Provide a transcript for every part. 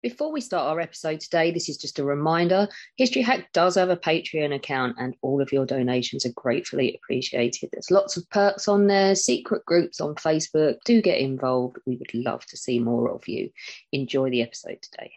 Before we start our episode today, this is just a reminder. History Hack does have a Patreon account and all of your donations are gratefully appreciated. There's lots of perks on there, secret groups on Facebook. Do get involved. We would love to see more of you. Enjoy the episode today.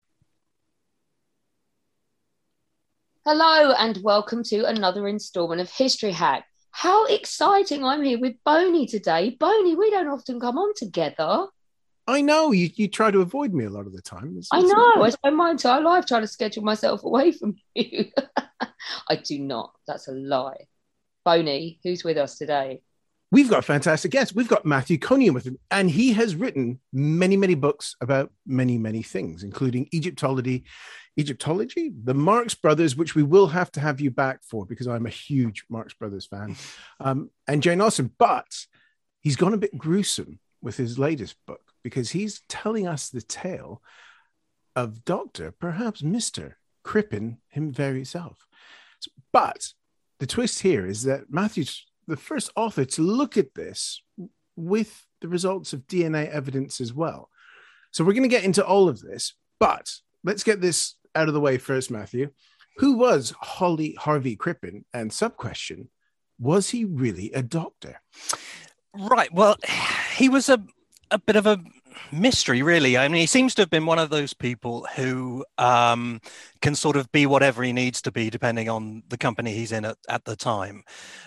Hello and welcome to another instalment of History Hack. How exciting. I'm here with Boney today. Boney, we don't often come on together. I know, you try to avoid me a lot of the time. I know. I spend my entire life trying to schedule myself away from you. I do not. That's a lie. Boney, who's with us today? We've got fantastic guests. We've got Matthew Coniam with him, and he has written many, many books about many, many things, including Egyptology, the Marx Brothers, which we will have to have you back for because I'm a huge Marx Brothers fan, and Jane Austen. But he's gone a bit gruesome with his latest book because he's telling us the tale of Dr., perhaps Mr. Crippen him very self. But the twist here is that Matthew's the first author to look at this with the results of DNA evidence as well. So we're going to get into all of this, but let's get this out of the way first, Matthew. Who was Holly Harvey Crippen? And sub-question, was he really a doctor? Right. Well, he was a bit of a mystery, really. I mean, he seems to have been one of those people who can sort of be whatever he needs to be, depending on the company he's in at the time.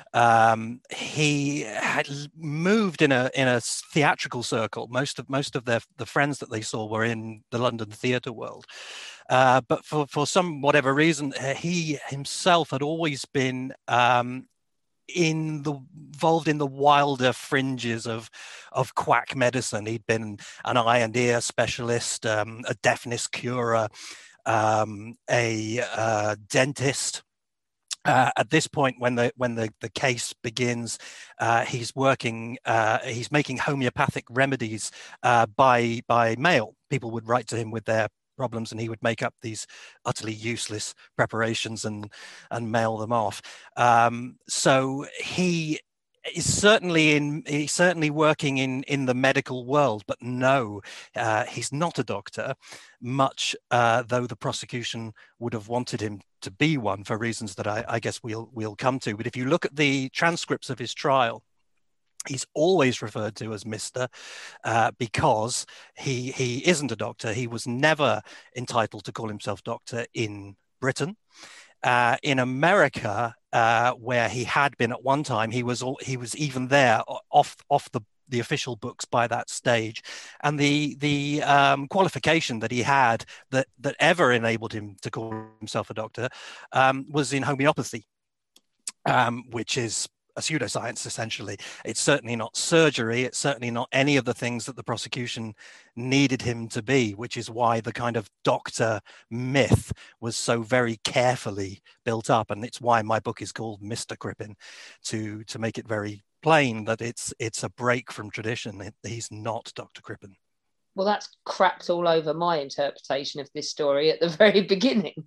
He had moved in a theatrical circle. Most of the friends that they saw were in the London theatre world. But for some whatever reason, he himself had always been involved in the wilder fringes of quack medicine. He'd been an eye and ear specialist, a deafness curer, a dentist. At this point, when the case begins, he's making homeopathic remedies by mail. People would write to him with their problems, and he would make up these utterly useless preparations and mail them off. So he is certainly working in the medical world, but no, he's not a doctor, much though the prosecution would have wanted him to be one for reasons that I guess we'll come to. But if you look at the transcripts of his trial, he's always referred to as Mr. Because he isn't a doctor. He was never entitled to call himself doctor in Britain. In America, where he had been at one time, he was even there off the official books by that stage, and the qualification that he had that ever enabled him to call himself a doctor was in homeopathy, which is a pseudoscience, essentially. It's certainly not surgery. It's certainly not any of the things that the prosecution needed him to be, which is why the kind of doctor myth was so very carefully built up. And it's why my book is called Mr. Crippen, to make it very plain that it's a break from tradition. He's not Dr. Crippen. Well, that's crapped all over my interpretation of this story at the very beginning.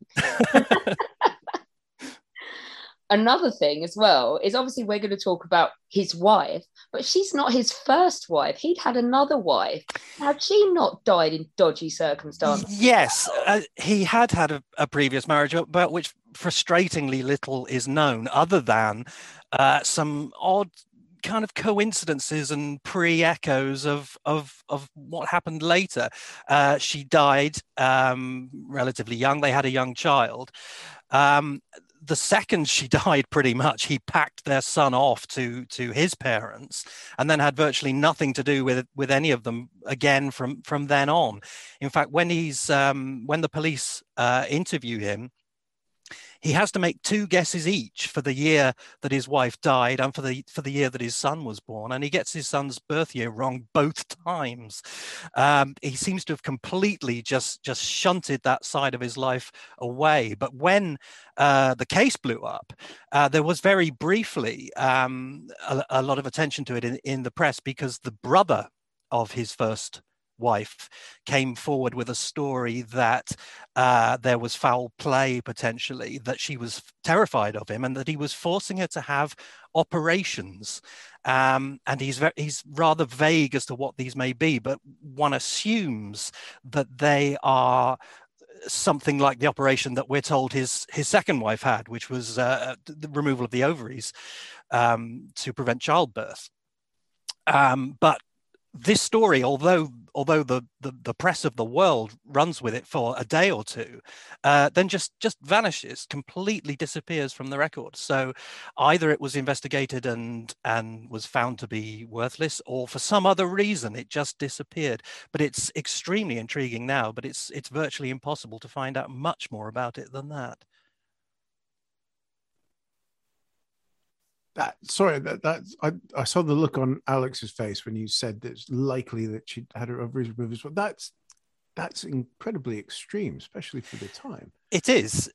Another thing as well is obviously we're going to talk about his wife, but she's not his first wife. He'd had another wife. Had she not died in dodgy circumstances? Yes, he had a previous marriage about which frustratingly little is known, other than some odd kind of coincidences and pre-echoes of what happened later. She died relatively young. They had a young child. The second she died, pretty much, he packed their son off to his parents, and then had virtually nothing to do with any of them again from then on. In fact, when the police interview him, he has to make two guesses each for the year that his wife died and for the year that his son was born, and he gets his son's birth year wrong both times. He seems to have completely just shunted that side of his life away. But when the case blew up, there was very briefly a lot of attention to it in the press, because the brother of his first wife came forward with a story that there was foul play potentially, that she was terrified of him and that he was forcing her to have operations. and he's rather vague as to what these may be, but one assumes that they are something like the operation that we're told his second wife had, which was the removal of the ovaries to prevent childbirth. But this story, although the press of the world runs with it for a day or two, then just vanishes, completely disappears from the record. So either it was investigated and was found to be worthless, or for some other reason it just disappeared. But it's extremely intriguing now, but it's virtually impossible to find out much more about it than that. I saw the look on Alex's face when you said that it's likely that she'd had her ovaries removed as well. That's incredibly extreme, especially for the time. It is.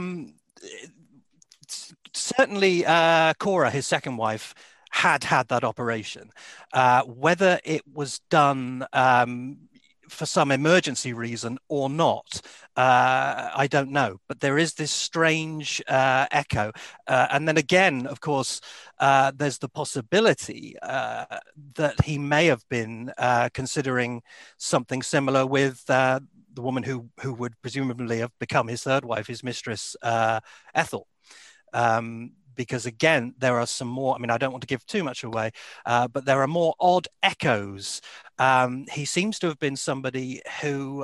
Certainly, Cora, his second wife, had that operation. Whether it was done for some emergency reason or not, I don't know. But there is this strange echo. And then again, of course, there's the possibility that he may have been considering something similar with the woman who would presumably have become his third wife, his mistress, Ethel. Because again, there are some more, I mean, I don't want to give too much away, but there are more odd echoes. He seems to have been somebody who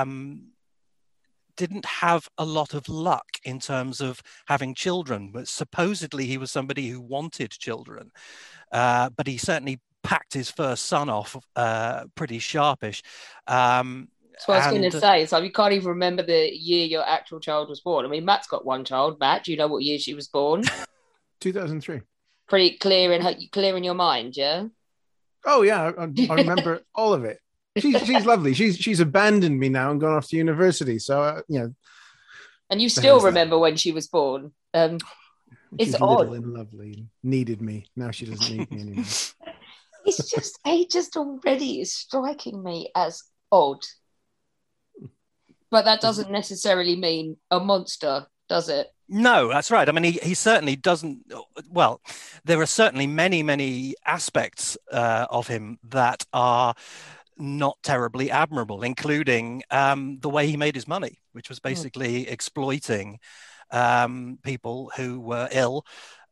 didn't have a lot of luck in terms of having children, but supposedly he was somebody who wanted children. But he certainly packed his first son off pretty sharpish. That's what I was going to say. So you can't even remember the year your actual child was born. I mean, Matt's got one child. Matt, do you know what year she was born? 2003. Pretty clear in your mind, yeah? Oh yeah, I remember all of it. She's lovely. She's abandoned me now and gone off to university. So And you still remember when she was born? She's it's little odd. and lovely and needed me. Now she doesn't need me anymore. He just already is striking me as odd. But that doesn't necessarily mean a monster, does it? No, that's right. I mean, he certainly doesn't. Well, there are certainly many aspects of him that are not terribly admirable, including the way he made his money, which was basically exploiting people who were ill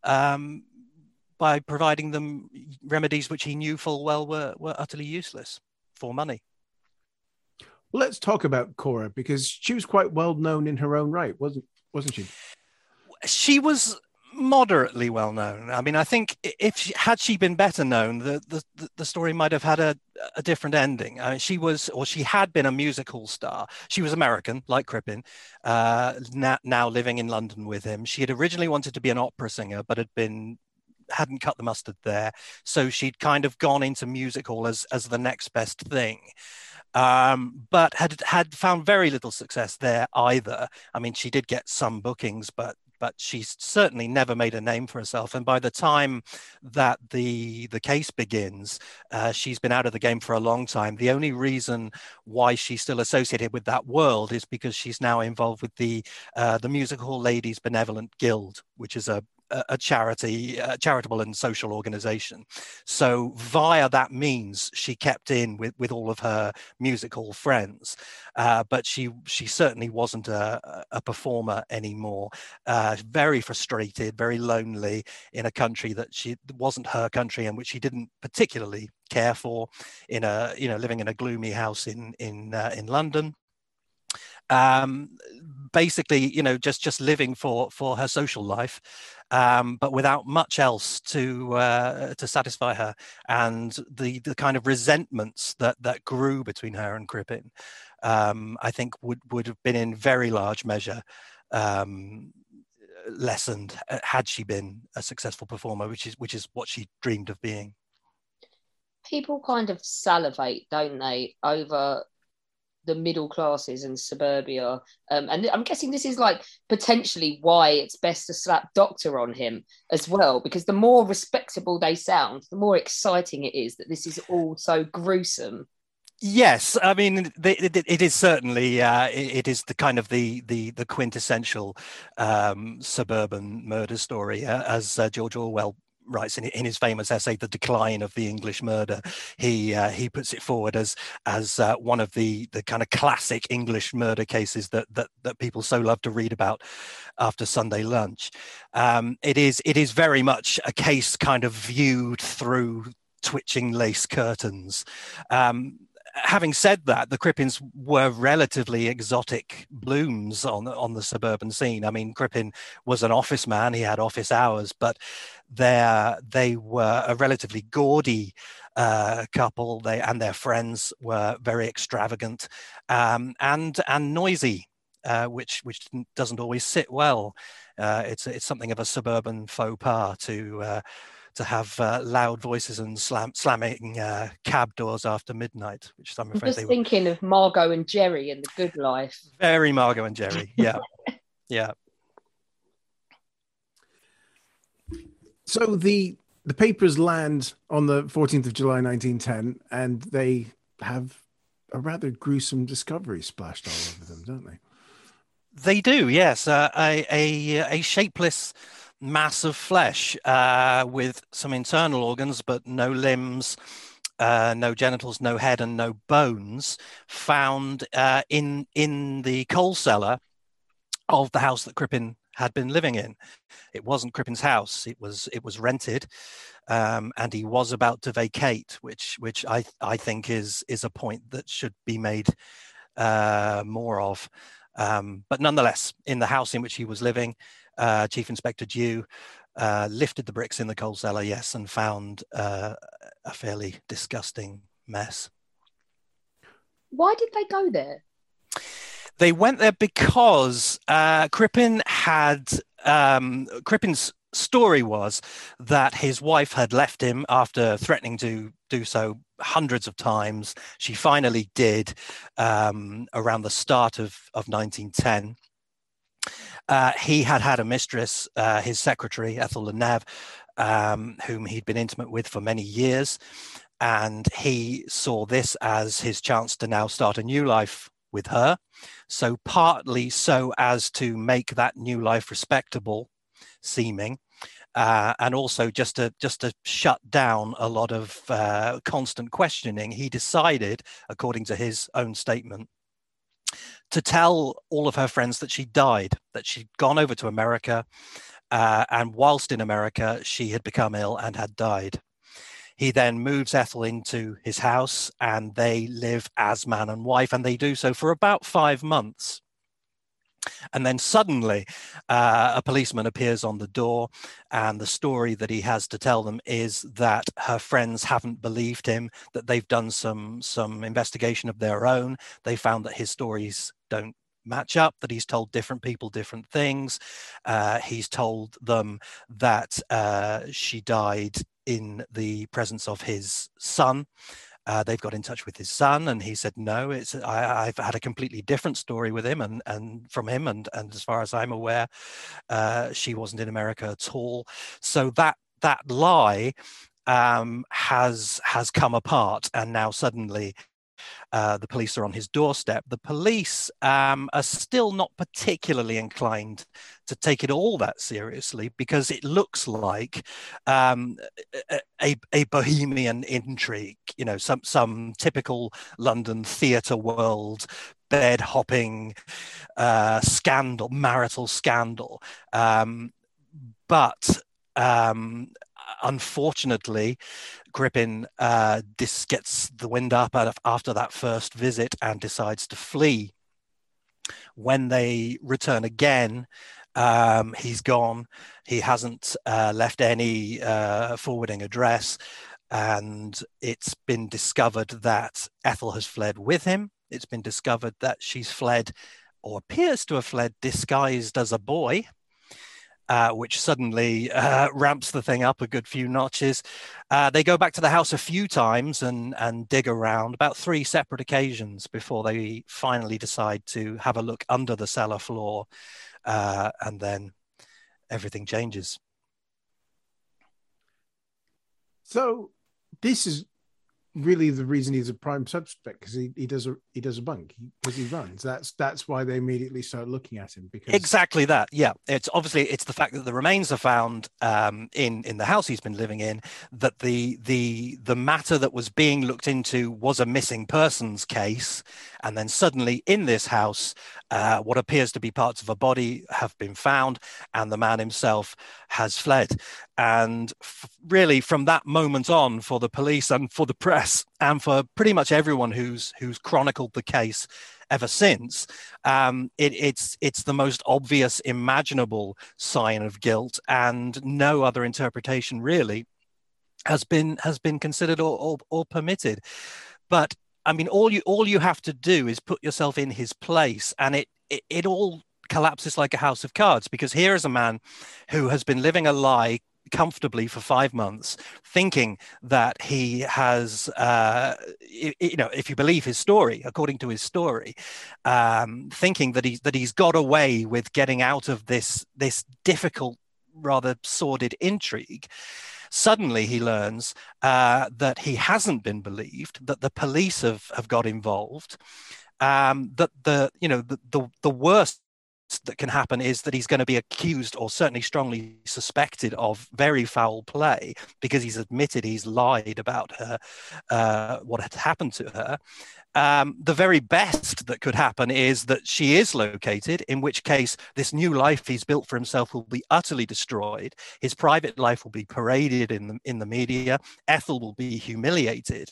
by providing them remedies which he knew full well were utterly useless for money. Let's talk about Cora, because she was quite well known in her own right, wasn't she? She was moderately well known. I mean, I think had she been better known, the story might have had a different ending. She had been a musical star. She was American, like Crippen, now living in London with him. She had originally wanted to be an opera singer, but hadn't cut the mustard there. So she'd kind of gone into music hall as the next best thing. But had found very little success there either. I mean, she did get some bookings, but she certainly never made a name for herself. And by the time that the case begins, she's been out of the game for a long time. The only reason why she's still associated with that world is because she's now involved with the Music Hall Ladies Benevolent Guild, which is a charitable and social organization. So via that means she kept in with all of her music hall friends, but she certainly wasn't a performer anymore. Very frustrated, very lonely in a country that wasn't her country and which she didn't particularly care for, living in a gloomy house in London. Basically, just living for her social life, but without much else to satisfy her, and the kind of resentments that grew between her and Crippen, I think would have been in very large measure lessened had she been a successful performer, which is what she dreamed of being. People kind of salivate, don't they, over the middle classes and suburbia, and I'm guessing this is like potentially why it's best to slap doctor on him as well, because the more respectable they sound, the more exciting it is that this is all so gruesome. Yes, I mean it is certainly it is the kind of the quintessential suburban murder story, as George Orwell writes in his famous essay, "The Decline of the English Murder," he puts it forward as one of the kind of classic English murder cases that people so love to read about after Sunday lunch. It is very much a case kind of viewed through twitching lace curtains. Having said that, the Crippins were relatively exotic blooms on the suburban scene. I mean, Crippin was an office man; he had office hours, but they were a relatively gaudy couple. They and their friends were very extravagant and noisy, which doesn't always sit well. It's something of a suburban faux pas to have loud voices and slamming cab doors after midnight, which I'm afraid just thinking of Margot and Jerry and The Good Life. Very Margot and Jerry, yeah. Yeah. So the papers land on the 14th of July, 1910, and they have a rather gruesome discovery splashed all over them, don't they? They do, yes. A shapeless mass of flesh with some internal organs, but no limbs, no genitals, no head, and no bones, found in the coal cellar of the house that Crippin had been living in. It wasn't Crippin's house; it was rented, and he was about to vacate, which I think is a point that should be made more of. But nonetheless, in the house in which he was living, Chief Inspector Dew lifted the bricks in the coal cellar, yes, and found a fairly disgusting mess. Why did they go there? They went there because Crippin had Crippin's story was that his wife had left him after threatening to do so hundreds of times. She finally did around the start of 1910. He had a mistress, his secretary, Ethel Leneve, whom he'd been intimate with for many years. And he saw this as his chance to now start a new life with her. So partly so as to make that new life respectable seeming, and also just to shut down a lot of constant questioning, he decided, according to his own statement, to tell all of her friends that she died, that she'd gone over to America, and whilst in America, she had become ill and had died. He then moves Ethel into his house, and they live as man and wife, and they do so for about 5 months. And then suddenly a policeman appears on the door, and the story that he has to tell them is that her friends haven't believed him, that they've done some investigation of their own. They found that his stories don't match up, that he's told different people different things. He's told them that she died in the presence of his son. They've got in touch with his son, and he said, no, I've had a completely different story with him and from him, and as far as I'm aware, she wasn't in America at all. So that lie has come apart, and now suddenly the police are on his doorstep. The police are still not particularly inclined to take it all that seriously, because it looks like a bohemian intrigue, some typical London theatre world bed hopping scandal, marital scandal. But unfortunately, Crippin gets the wind up after that first visit and decides to flee. When they return again, he's gone. He hasn't left any forwarding address, and it's been discovered that Ethel has fled with him. It's been discovered that she's fled, or appears to have fled, disguised as a boy. Which suddenly ramps the thing up a good few notches. They go back to the house a few times and dig around, about 3 separate occasions, before they finally decide to have a look under the cellar floor, and then everything changes. So this is really the reason he's a prime suspect, because he does a bunk, because he runs. That's why they immediately start looking at him. Because exactly that. Yeah, it's the fact that the remains are found in the house he's been living in, that the matter that was being looked into was a missing persons case, and then suddenly in this house, what appears to be parts of a body have been found, and the man himself has fled. And really, from that moment on, for the police and for the press and for pretty much everyone who's chronicled the case ever since, it's the most obvious imaginable sign of guilt, and no other interpretation really has been considered or permitted. But I mean, all you have to do is put yourself in his place, and it all collapses like a house of cards, because here is a man who has been living a lie comfortably for 5 months, thinking that he has, if you believe his story, according to his story, thinking that he's got away with getting out of this difficult, rather sordid intrigue. Suddenly he learns that he hasn't been believed, that the police have got involved, that the worst that can happen is that he's going to be accused, or certainly strongly suspected, of very foul play, because he's admitted he's lied about her, what had happened to her. The very best that could happen is that she is located, in which case this new life he's built for himself will be utterly destroyed. His private life will be paraded in the media. Ethel will be humiliated.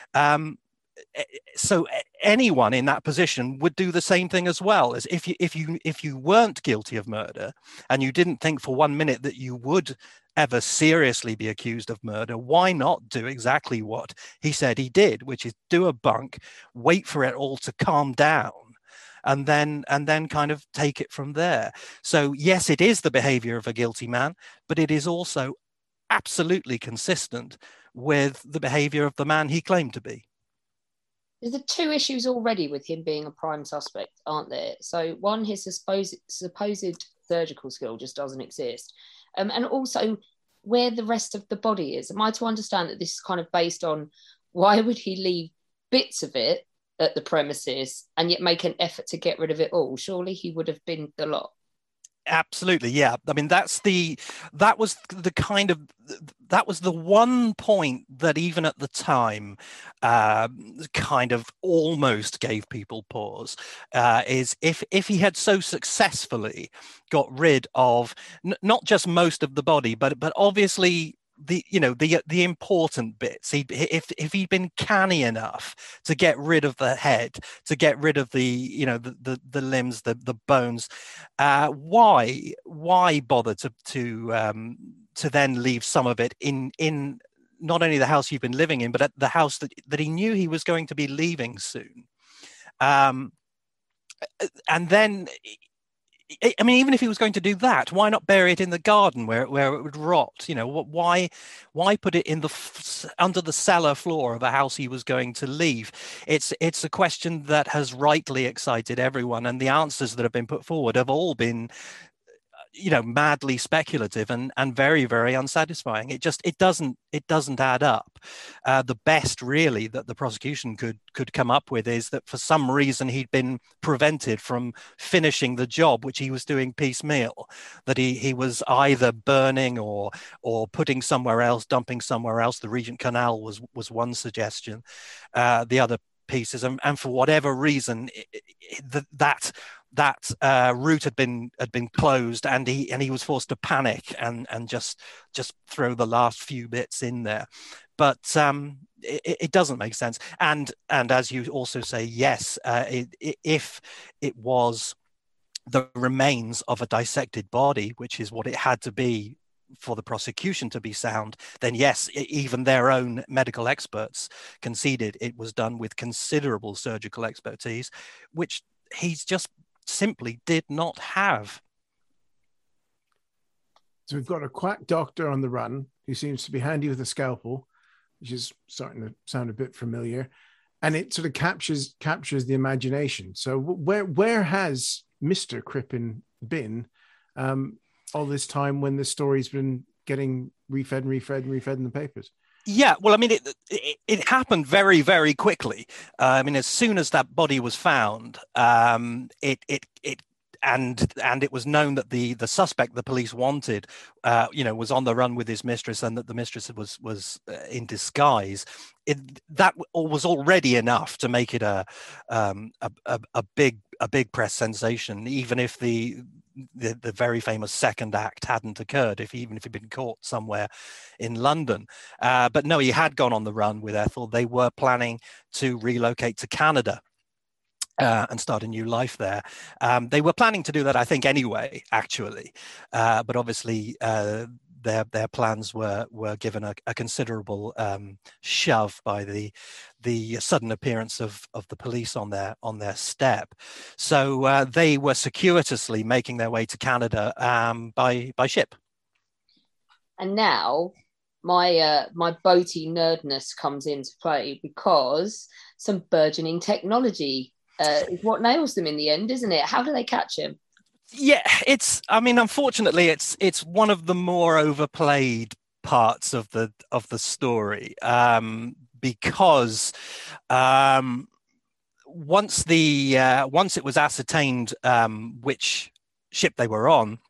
So anyone in that position would do the same thing as well. As if you weren't guilty of murder, and you didn't think for 1 minute that you would ever seriously be accused of murder, why not do exactly what he said he did, which is do a bunk, wait for it all to calm down, and then kind of take it from there. So yes, it is the behavior of a guilty man, but it is also absolutely consistent with the behavior of the man he claimed to be. There's the two issues already with him being a prime suspect, aren't there? So one, his supposed surgical skill just doesn't exist. And also where the rest of the body is. Am I to understand that this is kind of based on why would he leave bits of it at the premises and yet make an effort to get rid of it all? Surely he would have binned the lot. Absolutely, yeah. I mean, that was the one point that even at the time kind of almost gave people pause, is if he had so successfully got rid of not just most of the body, but obviously the important bits. If he'd been canny enough to get rid of the head, to get rid of the limbs, the bones, why bother to then leave some of it in not only the house you've been living in, but at the house that he knew he was going to be leaving soon, and then. I mean, even if he was going to do that, why not bury it in the garden where it would rot? Why put it in under the cellar floor of a house he was going to leave? It's a question that has rightly excited everyone, and the answers that have been put forward have all been, madly speculative and very, very unsatisfying. It doesn't add up. The best really that the prosecution could come up with is that for some reason he'd been prevented from finishing the job which he was doing piecemeal, that he was either burning or putting somewhere else, dumping somewhere else. The Regent Canal was one suggestion. The other pieces, and for whatever reason that route had been closed, and he was forced to panic and just throw the last few bits in there. But it doesn't make sense. And as you also say, yes, if it was the remains of a dissected body, which is what it had to be for the prosecution to be sound, then yes, even their own medical experts conceded it was done with considerable surgical expertise, which he's just simply did not have. So we've got a quack doctor on the run who seems to be handy with a scalpel, which is starting to sound a bit familiar, and it sort of captures the imagination. So where has Mr. Crippen been all this time when the story's been getting refed in the papers? Yeah, well, I mean, it happened very, very quickly. I mean, as soon as that body was found, it and it was known that the suspect the police wanted, was on the run with his mistress, and that the mistress was in disguise. That was already enough to make it a big press sensation, even if the very famous second act hadn't occurred, even if he'd been caught somewhere in London. But no, he had gone on the run with Ethel. They were planning to relocate to Canada and start a new life there. They were planning to do that, I think, anyway, actually. But obviously, their plans were given a considerable shove by the sudden appearance of the police on their step. So they were circuitously making their way to Canada by ship. And now my boaty nerdness comes into play, because some burgeoning technology is what nails them in the end, isn't it? How do they catch him? Yeah, unfortunately, it's one of the more overplayed parts of the story, because once it was ascertained which ship they were on,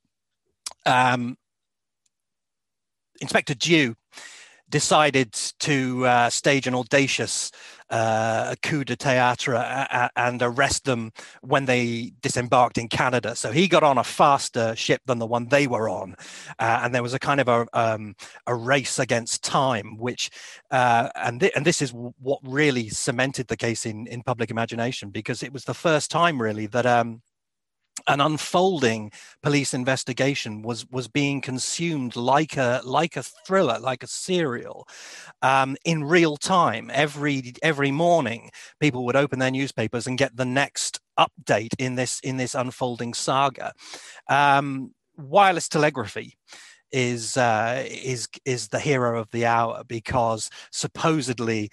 Inspector Dew decided to stage an audacious coup de théâtre and arrest them when they disembarked in Canada. So he got on a faster ship than the one they were on, and there was a kind of a race against time, which and this is what really cemented the case in public imagination, because it was the first time really that an unfolding police investigation was being consumed like a thriller, like a serial, in real time. Every morning, people would open their newspapers and get the next update in this unfolding saga. Wireless telegraphy is the hero of the hour, because supposedly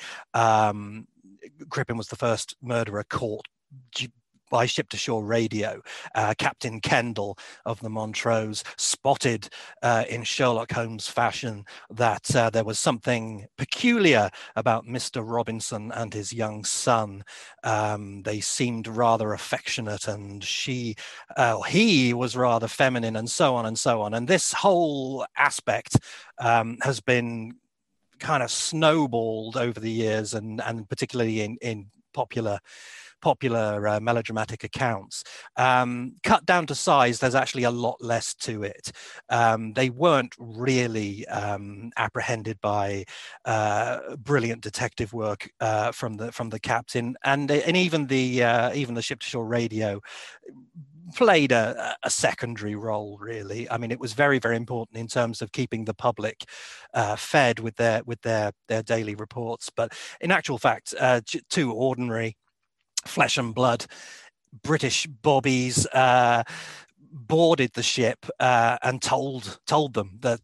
Crippen was the first murderer caught by ship-to-shore radio. Captain Kendall of the Montrose spotted in Sherlock Holmes fashion that there was something peculiar about Mr. Robinson and his young son. They seemed rather affectionate, and he was rather feminine, and so on and so on. And this whole aspect has been kind of snowballed over the years, and particularly in popular melodramatic accounts. Cut down to size, there's actually a lot less to it. They weren't really apprehended by brilliant detective work from the captain, and even the ship-to-shore radio played a secondary role, really. I mean, it was very, very important in terms of keeping the public fed with their daily reports. But in actual fact, two ordinary flesh and blood British bobbies boarded the ship and told them that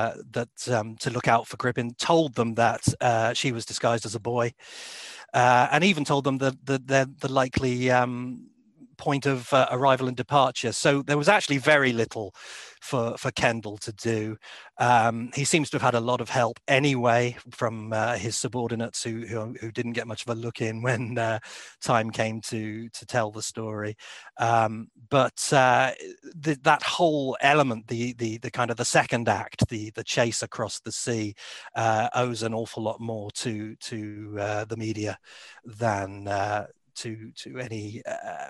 to look out for Crippen, told them that she was disguised as a boy, and even told them the likely point of arrival and departure. So there was actually very little for Kendall to do. He seems to have had a lot of help anyway from his subordinates who didn't get much of a look in when time came to tell the story. But that whole element, the kind of the second act, the chase across the sea, owes an awful lot more to the media than to any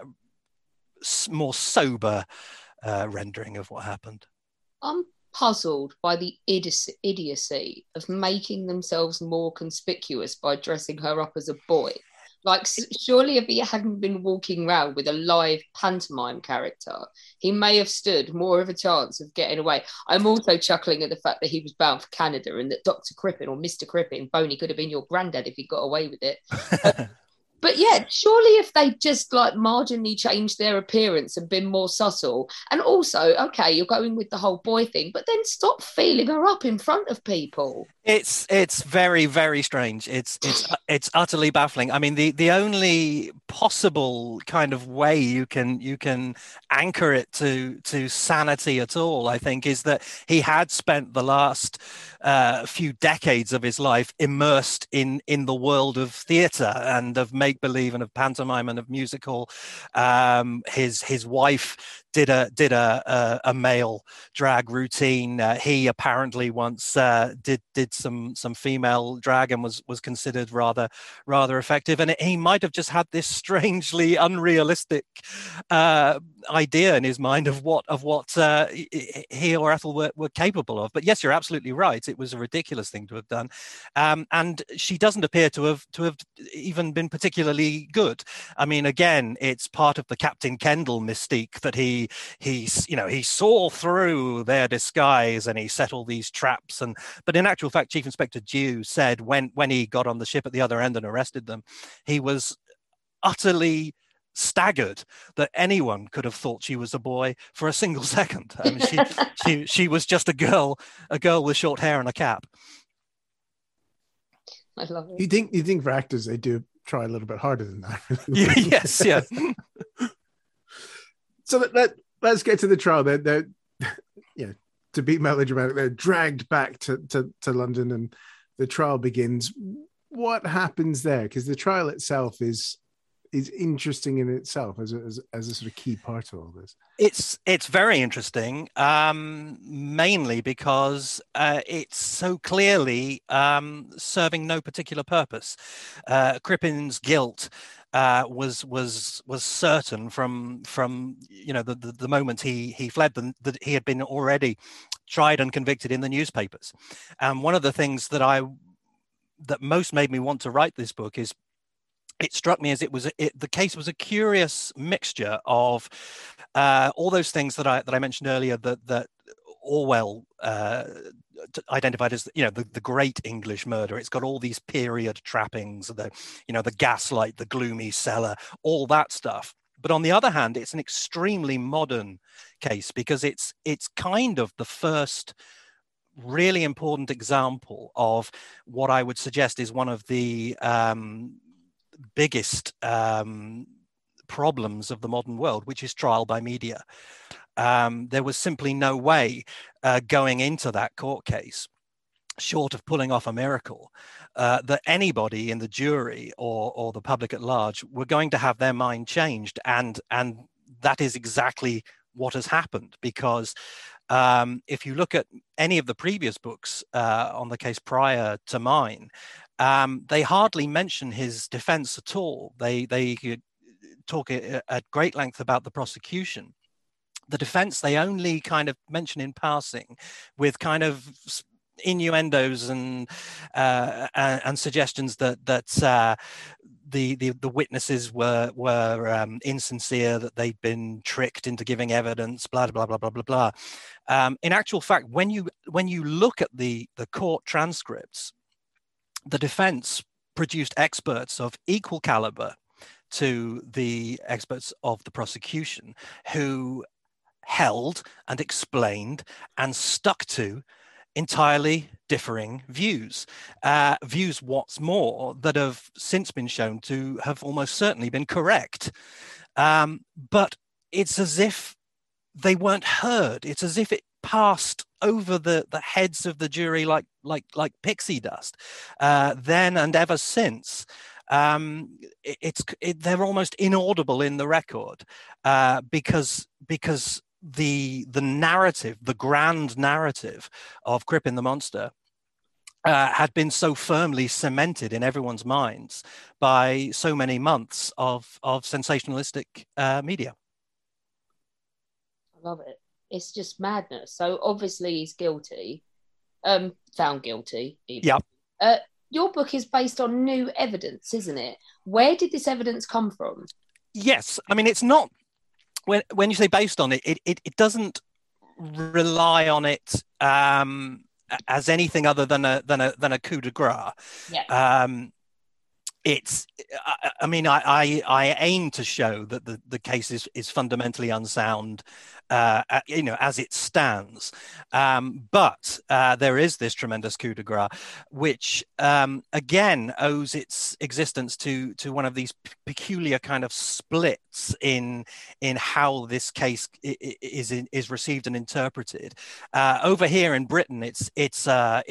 more sober rendering of what happened. I'm puzzled by the idiocy of making themselves more conspicuous by dressing her up as a boy. Like, surely if he hadn't been walking around with a live pantomime character, he may have stood more of a chance of getting away. I'm also chuckling at the fact that he was bound for Canada, and that Dr. Crippen, or Mr. Crippen, Boney, could have been your granddad if he got away with it. But yeah, surely if they just like marginally changed their appearance and been more subtle, and also, okay, you're going with the whole boy thing, but then stop feeling her up in front of people. It's very, very strange. It's utterly baffling. I mean, the only possible kind of way you can anchor it to sanity at all, I think, is that he had spent the last few decades of his life immersed in the world of theatre and of make-believe and of pantomime and of musical. His wife did a male drag routine. He apparently once did some female drag and was considered rather effective. And he might have just had this strangely unrealistic idea in his mind of what he or Ethel were capable of. But yes, you're absolutely right. It was a ridiculous thing to have done, and she doesn't appear to have even been particularly good. I mean, again, it's part of the Captain Kendall mystique that he saw through their disguise and he set all these traps. But in actual fact, Chief Inspector Dew said when he got on the ship at the other end and arrested them, he was utterly staggered that anyone could have thought she was a boy for a single second. I mean, she was just a girl with short hair and a cap. I love it. You think for actors they do try a little bit harder than that? Yes. So let's get to the trial. They're to be melodramatic, they're dragged back to London, and the trial begins. What happens there? Because the trial itself is interesting in itself as a sort of key part of all this. It's very interesting, mainly because it's so clearly serving no particular purpose. Crispin's guilt was certain from the moment he fled, that he had been already tried and convicted in the newspapers. And one of the things that most made me want to write this book is, it struck me as the case was a curious mixture of all those things that I mentioned earlier that Orwell identified as the great English murder. It's got all these period trappings, the gaslight, the gloomy cellar, all that stuff. But on the other hand, it's an extremely modern case because it's kind of the first really important example of what I would suggest is one of the biggest problems of the modern world, which is trial by media. There was simply no way going into that court case, short of pulling off a miracle, that anybody in the jury or the public at large were going to have their mind changed. And that is exactly what has happened, because if you look at any of the previous books on the case prior to mine, they hardly mention his defense at all. They talk at great length about the prosecution. The defense, they only kind of mention in passing, with kind of innuendos and suggestions that the witnesses were insincere, that they'd been tricked into giving evidence, blah blah blah blah blah blah. In actual fact, when you look at the court transcripts, the defense produced experts of equal caliber to the experts of the prosecution, who held and explained and stuck to entirely differing views. Views, what's more, that have since been shown to have almost certainly been correct. But it's as if they weren't heard. It's as if it passed over the heads of the jury like pixie dust. Then and ever since, they're almost inaudible in the record, because the narrative, the grand narrative of Crispin the Monster, had been so firmly cemented in everyone's minds by so many months of sensationalistic media. I love it. It's just madness. So obviously he's guilty, found guilty. Yeah. Your book is based on new evidence, isn't it? Where did this evidence come from? Yes. I mean, it's not, when you say based on it, it doesn't rely on it as anything other than a coup de grace. Yeah. it's I mean I aim to show that the case is fundamentally unsound, as it stands, but there is this tremendous coup de grace which again owes its existence to one of these peculiar kind of splits in how this case is received and interpreted. Over here in Britain, it's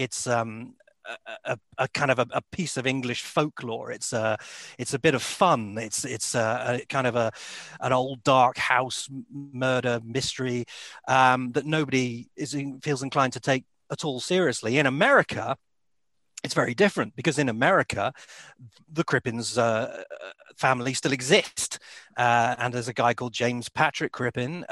a kind of a piece of English folklore. It's a bit of fun. It's a kind of an old dark house murder mystery that nobody feels inclined to take at all seriously. In America, it's very different, because in America, the Crippins family still exist, and there's a guy called James Patrick Crippin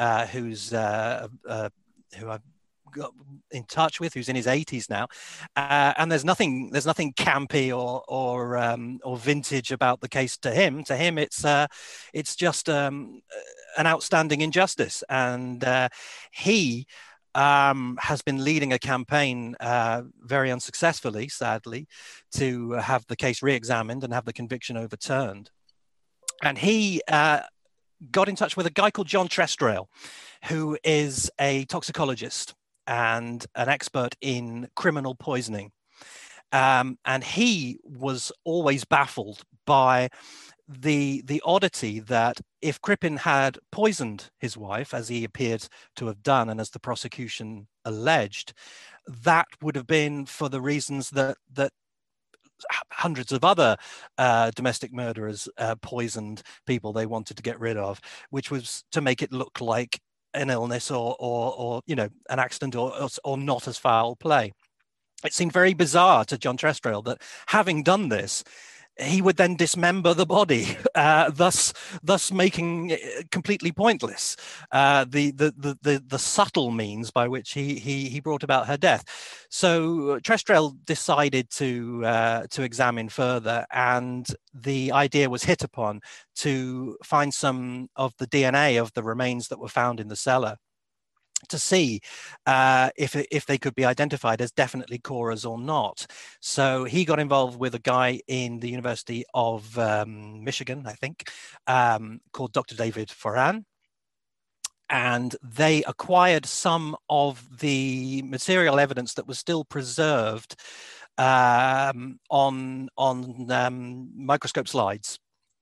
who I've got in touch with, who's in his 80s now, and there's nothing campy or vintage about the case to him. To him, it's just an outstanding injustice, and he has been leading a campaign, very unsuccessfully, sadly, to have the case re-examined and have the conviction overturned. And he got in touch with a guy called John Trestrail, who is a toxicologist and an expert in criminal poisoning. And he was always baffled by the oddity that if Crippin had poisoned his wife, as he appeared to have done, and as the prosecution alleged, that would have been for the reasons that hundreds of other domestic murderers poisoned people they wanted to get rid of, which was to make it look like an illness or an accident or not as foul play. It seemed very bizarre to John Trestrail that, having done this, he would then dismember the body, thus making it completely pointless the subtle means by which he brought about her death. So Trestrail decided to examine further, and the idea was hit upon to find some of the DNA of the remains that were found in the cellar, to see if they could be identified as definitely Cora's or not. So he got involved with a guy in the University of Michigan, I think, called Dr. David Foran. And they acquired some of the material evidence that was still preserved on microscope slides,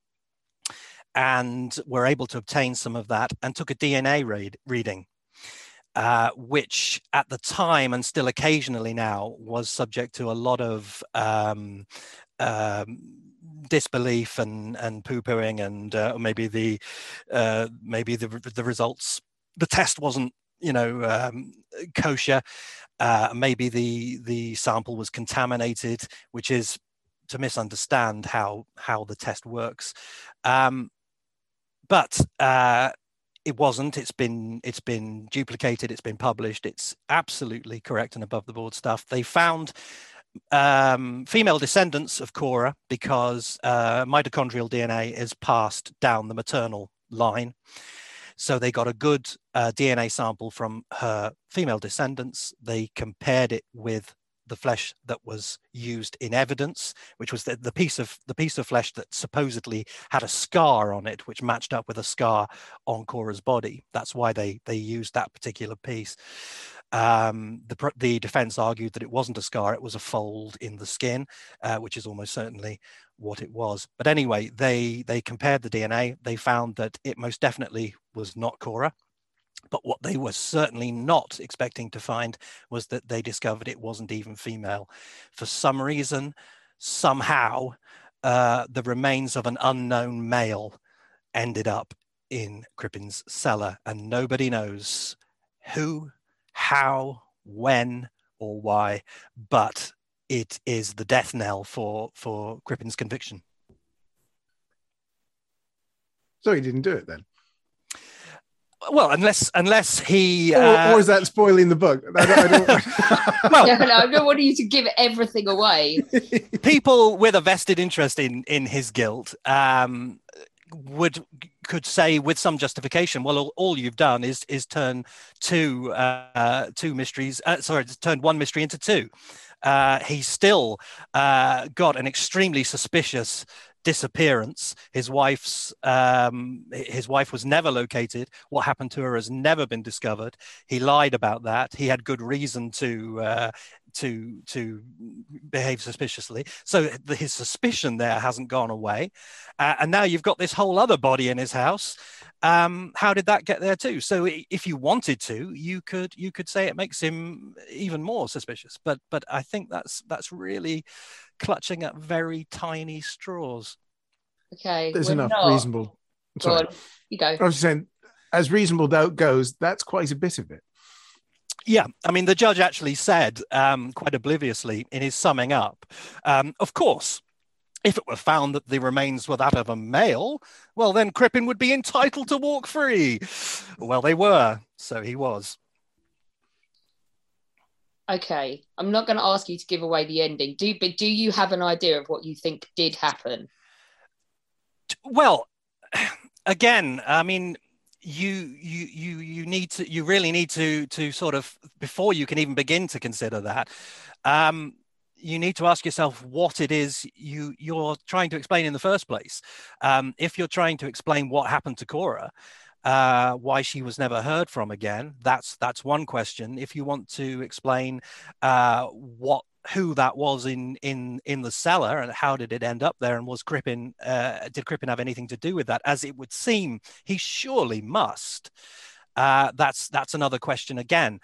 and were able to obtain some of that, and took a DNA reading. Which at the time, and still occasionally now, was subject to a lot of disbelief and poo-pooing, and maybe the results, the test wasn't kosher. Maybe the sample was contaminated, which is to misunderstand how the test works. But it wasn't. It's been duplicated. It's been published. It's absolutely correct and above the board stuff. They found female descendants of Cora, because mitochondrial DNA is passed down the maternal line. So they got a good DNA sample from her female descendants. They compared it with the flesh that was used in evidence, which was the piece of flesh that supposedly had a scar on it, which matched up with a scar on Cora's body. That's why they used that particular piece. The defense argued that it wasn't a scar, it was a fold in the skin, which is almost certainly what it was. But anyway, they compared the DNA. They found that it most definitely was not Cora. But what they were certainly not expecting to find was that they discovered it wasn't even female. For some reason, somehow, the remains of an unknown male ended up in Crippin's cellar, and nobody knows who, how, when, or why, but it is the death knell for Crippin's conviction. So he didn't do it then? Well, unless he... Or is that spoiling the book? I don't... Well, I don't want you to give everything away. People with a vested interest in his guilt could say with some justification, well, all you've done is turn turn one mystery into two. he's still got an extremely suspicious disappearance. His wife was never located. What happened to her has never been discovered. He lied about that. He had good reason to behave suspiciously. So his suspicion there hasn't gone away. And now you've got this whole other body in his house. How did that get there too? So if you wanted to, you could say it makes him even more suspicious. But I think that's really clutching at very tiny straws. Okay, there's enough reasonable. Sorry. Go on, you go. I was just saying, as reasonable doubt goes, that's quite a bit of it. Yeah, I mean, the judge actually said quite obliviously in his summing up, of course, if it were found that the remains were that of a male, well, then Crippen would be entitled to walk free. Well, they were, so he was. Okay, I'm not going to ask you to give away the ending. But do you have an idea of what you think did happen? Well, again, I mean, you really need to sort of, before you can even begin to consider that, you need to ask yourself what it is you're trying to explain in the first place. If you're trying to explain what happened to Cora, why she was never heard from again, that's one question. If you want to explain who that was in the cellar and how did it end up there, and was Crippen did Crippen have anything to do with that, as it would seem he surely must, that's another question again.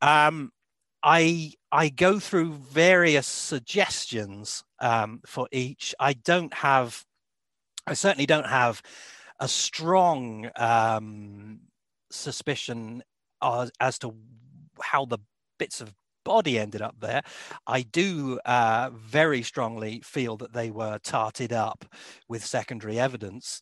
I go through various suggestions for each. I certainly don't have a strong suspicion as to how the bits of body ended up there. I do very strongly feel that they were tarted up with secondary evidence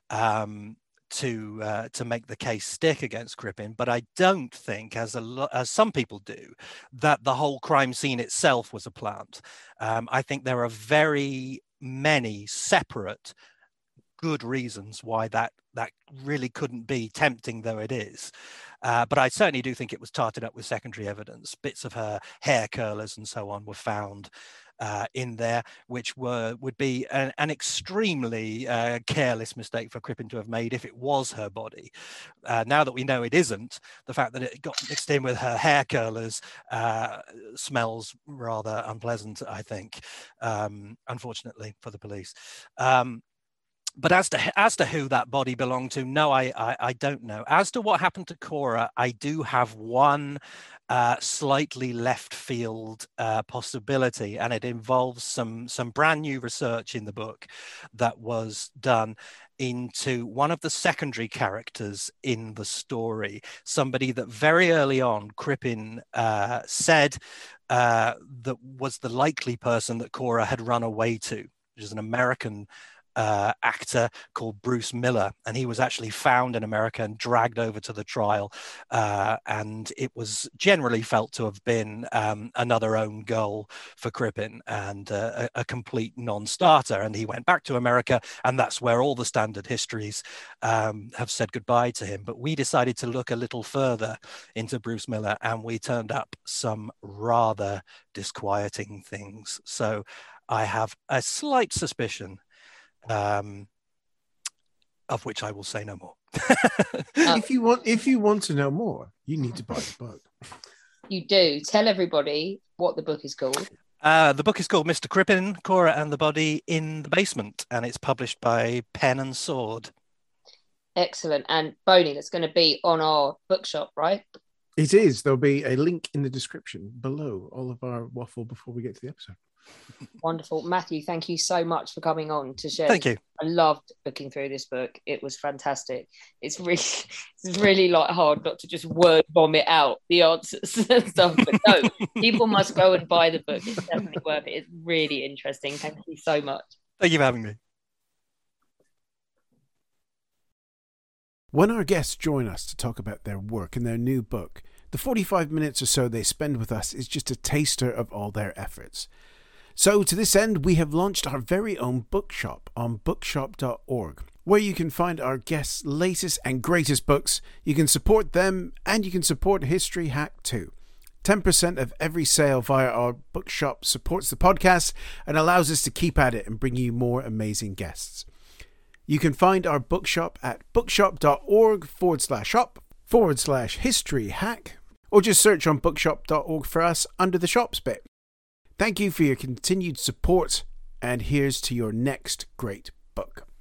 to make the case stick against Crippen, but I don't think, as some people do, that the whole crime scene itself was a plant. I think there are very many separate good reasons why that really couldn't be, tempting though it is. But I certainly do think it was tarted up with secondary evidence. Bits of her hair curlers and so on were found in there, which would be an extremely careless mistake for Crippen to have made if it was her body. Now that we know it isn't, the fact that it got mixed in with her hair curlers smells rather unpleasant, I think, unfortunately for the police. But as to who that body belonged to, no, I don't know. As to what happened to Cora, I do have one slightly left field possibility, and it involves some brand new research in the book that was done into one of the secondary characters in the story, somebody that very early on Crippen said that was the likely person that Cora had run away to, which is an American actor called Bruce Miller, and he was actually found in America and dragged over to the trial, and it was generally felt to have been another own goal for Crippen and a complete non-starter, and he went back to America, and that's where all the standard histories have said goodbye to him. But we decided to look a little further into Bruce Miller, and we turned up some rather disquieting things. So I have a slight suspicion, of which I will say no more. If you want to know more, you need to buy the book. You do. Tell everybody what the book is called. The book is called Mr. Crippen, Cora and the Body in the Basement, and it's published by Pen and Sword. Excellent. And Boney, that's going to be on our bookshop, right? It is. There'll be a link in the description below all of our waffle before we get to the episode. Wonderful. Matthew, thank you so much for coming on to share. Thank you. I loved looking through this book. It was fantastic. It's really like hard not to just word vomit out the answers and stuff. But no, people must go and buy the book. It's definitely worth it. It's really interesting. Thank you so much. Thank you for having me. When our guests join us to talk about their work and their new book, the 45 minutes or so they spend with us is just a taster of all their efforts. So to this end, we have launched our very own bookshop on bookshop.org, where you can find our guests' latest and greatest books. You can support them, and you can support History Hack too. 10% of every sale via our bookshop supports the podcast and allows us to keep at it and bring you more amazing guests. You can find our bookshop at bookshop.org/shop/history hack, or just search on bookshop.org for us under the shops bit. Thank you for your continued support, and here's to your next great book.